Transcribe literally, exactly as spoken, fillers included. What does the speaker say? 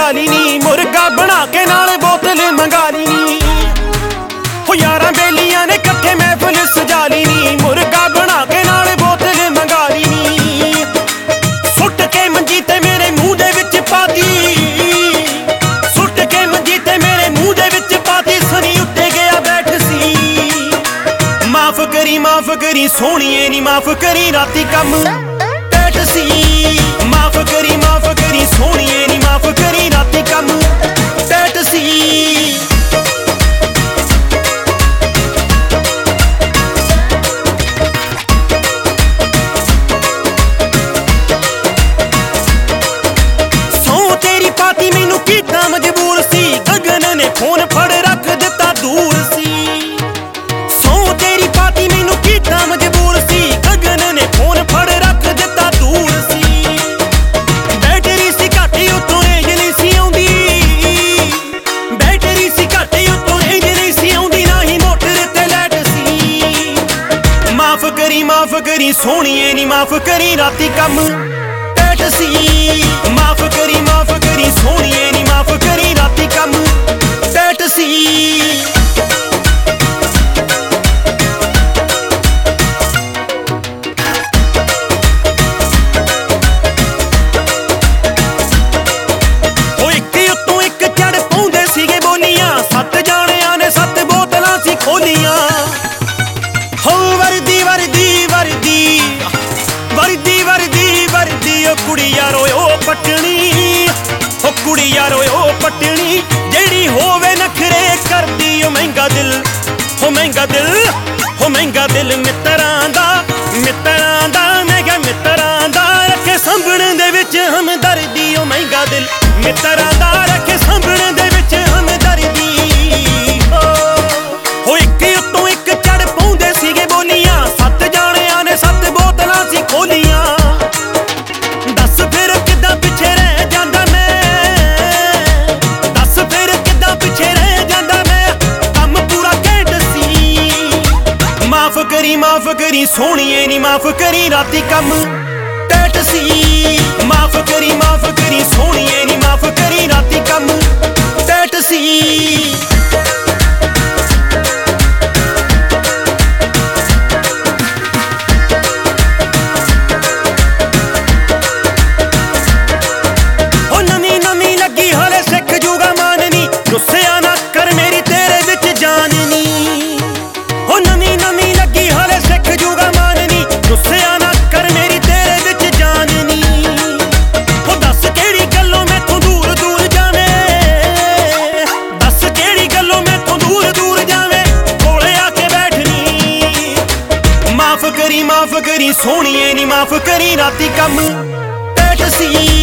ਸਜਾ ਲਈ ਨੀ, ਮੁਰਗਾ ਬਣਾ ਕੇ ਨਾਲੇ ਬੋਤਲ ਮੰਗਾ ਲਈ ਨੀ। ਹੋ ਯਾਰਾਂ ਬੇਲੀਆਂ ਨੇ ਇਕੱਠੇ ਮਹਿਫਿਲ ਸਜਾ ਲਈ ਨੀ, ਮੁਰਗਾ ਬਣਾ ਕੇ ਨਾਲੇ ਬੋਤਲ ਮੰਗਾ ਲਈ ਨੀ। ਸੁੱਟ ਕੇ ਮੰਜੀ ਤੇ ਮੇਰੇ ਮੂੰਹ ਦੇ ਵਿੱਚ ਪਾਤੀ, ਸੁੱਟ ਕੇ ਮੰਜੀ ਤੇ ਮੇਰੇ ਮੂੰਹ ਦੇ ਵਿੱਚ ਪਾਤੀ। ਸਨੀ ਉੱਤੇ ਗਿਆ ਬੈਠ ਸੀ, ਮਾਫ ਕਰੀ ਮਾਫ ਕਰੀ ਸੋਹਣੀਏ ਨੀ, ਮਾਫ ਕਰੀ ਰਾਤੀ ਕੰਮ ਟੈਟ ਸੀ। ਮਾਫ ਕਰੀ ਮਾਫ ਕਰੀ ਸੋਹਣੀਏ ਨੀ, ਮਾਫ ਕਰੀ ਰਾਤੀ ਕੰਮ ਟੈਟ ਸੀ। ਸੌ ਤੇਰੀ ਪਾਤੀ ਮੈਨੂੰ ਕੀਤਾ ਮਜਬੂਰ ਸੀ, ਗਗਨ ਨੇ ਫੋਨ ਫੜ ਰੱਖ ਦਿੱਤਾ ਦੂਰ ਸੀ। ਸੌ ਤੇਰੀ ਪਾਤੀ ਮੈਨੂੰ ਕੀਤਾ ਮਜਬੂਰ ਸੀ, ਗਗਨ ਨੇ ਫੋਨ ਫੜ ਰੱਖ ਦਿੱਤਾ ਦੂਰ ਸੀ। ਬੈਟਰੀ ਸੀ ਘੱਟ ਉੱਤੋਂ ਰੇਂਜ ਨਹੀਂ ਸੀ ਆਉਂਦੀ, ਬੈਟਰੀ ਸੀ ਘੱਟ ਉੱਤੋਂ ਰੇਂਜ ਨਹੀਂ ਸੀ ਆਉਂਦੀ, ਨਾ ਹੀ ਮੋਟਰ ਤੇ ਲਾਈਟ ਸੀ। ਮਾਫ ਕਰੀ ਮਾਫ ਕਰੀ ਸੋਹਣੀਏ ਨੀ, ਮਾਫ ਕਰੀ ਰਾਤੀ ਕੰਮ ਟੈਟ ਸੀ। ਮਾਫ ਕਰੀ ਮਾਫ ਕਰੀ ਸੋਹਣੀਏ ਨੀ, ਮਾਫ ਕਰੀ ਰਾਤੀ ਕੰਮ ਟੈਟ ਸੀ। ਉਹ ਇੱਕ ਉੱਤੋਂ ਇੱਕ ਚੜ ਪਾਉਂਦੇ ਸੀਗੇ ਬੋਲੀਆਂ, ਸੱਤ ਜਾਣਿਆਂ ਨੇ ਸੱਤ ਬੋਤਲਾਂ ਸੀ ਖੋਲੀਆਂ। ਹੋ ਵਰਦੀ ਵਰਦੀ ਵਰਦੀ ਵਰਦੀ ਵਰਦੀ ਵਰਦੀ, ਉਹ ਕੁੜੀ ਯਾਰੋ ਉਹ ਪਟਣੀ, ਉਹ ਕੁੜੀ ਯਾਰੋ ਉਹ ਪਟਣੀ, ਜਿਹੜੀ ਹੋਵੇ ਨਖਰੇ ਕਰਦੀ। ਉਹ ਮਹਿੰਗਾ ਦਿਲ, ਉਹ ਮਹਿੰਗਾ ਦਿਲ, ਉਹ ਮਹਿੰਗਾ ਦਿਲ ਮਿੱਤਰਾਂ ਦਾ, ਮਿੱਤਰਾਂ ਦਾ, ਮੈਂ ਕਿਹਾ ਮਿੱਤਰਾਂ ਦਾ, ਰੱਖੇ ਸੰਭਣ ਦੇ ਵਿੱਚ ਹਮਦਰਦੀ। ਉਹ ਮਹਿੰਗਾ ਦਿਲ ਮਿੱਤਰਾਂ ਦਾ, ਰੱਖੇ ਸੰਭਣ ਦੇ ਵਿੱਚ ਹਮਦਰਦੀ। ਹੋ ਇੱਕ ਉੱਤੋਂ ਇੱਕ ਚੜ ਪਾਉਂਦੇ ਸੀਗੇ ਬੋਲੀਆਂ, ਸੱਤ ਜਾਣਿਆਂ ਨੇ ਸੱਤ ਬੋਤਲਾਂ ਸੀ ਖੋਲੀਆਂ। ਦੱਸ ਫਿਰ ਕਿੱਦਾਂ ਪਿੱਛੇ ਰਹਿ ਜਾਂਦਾ ਮੈਂ, ਦੱਸ ਫਿਰ ਕਿੱਦਾਂ ਪਿੱਛੇ ਰਹਿ ਜਾਂਦਾ ਮੈਂ, ਕੰਮ ਪੂਰਾ ਘੈਂਟ ਸੀ। ਮਾਫ ਕਰੀ ਮਾਫ ਕਰੀ ਸੋਹਣੀਏ ਨੀ, ਮਾਫ ਕਰੀ ਰਾਤੀ ਕੰਮ ਟੈਟ ਸੀ। ਮਾਫ ਕਰੀ ਮਾਫ ਕਰੀ ਸੋਹਣੀਏ ਨੀ, ਮਾਫ ਕਰੀ ਰਾਤੀ ਕੰਮ ਟੈਟ ਸੀ। ਉਹ ਨਵੀਂ ਨਵੀਂ ਲੱਗੀ ਹਲੇ ਸਿੱਖ ਜੂਗਾ ਮਾਨਨੀ, ਗੁੱਸਿਆ ਨਾ ਕਰ ਮੇਰੀ ਤੇਰੇ ਵਿੱਚ ਜਾਨ ਨੀ। ਉਹ ਨਵੀਂ ਨਵੀਂ ਲੱਗੀ ਹਲੇ ਸਿੱਖ ਜੂਗਾ ਮਾਨਨੀ, ਗੁੱਸਿਆ ਨਾ ਕਰ ਮੇਰੀ ਤੇਰੇ ਵਿੱਚ ਜਾਨ ਨੀ। ਉਹ ਦੱਸ ਕਿਹੜੀ ਗੱਲੋਂ ਮੈਥੋਂ ਦੂਰ ਦੂਰ ਜਾਵੇਂ, ਦੱਸ ਕਿਹੜੀ ਗੱਲੋਂ ਮੈਥੋਂ ਦੂਰ ਦੂਰ ਜਾਵੇਂ, ਕੋਲੇ ਆ ਕੇ ਬੈਠਨੀ। ਮਾਫ ਕਰੀ ਮਾਫ ਕਰੀ ਸੋਹਣੀਏ ਨੀ, ਮਾਫ ਕਰੀ ਰਾਤੀ ਕੰਮ ਟੈਟ ਸੀ।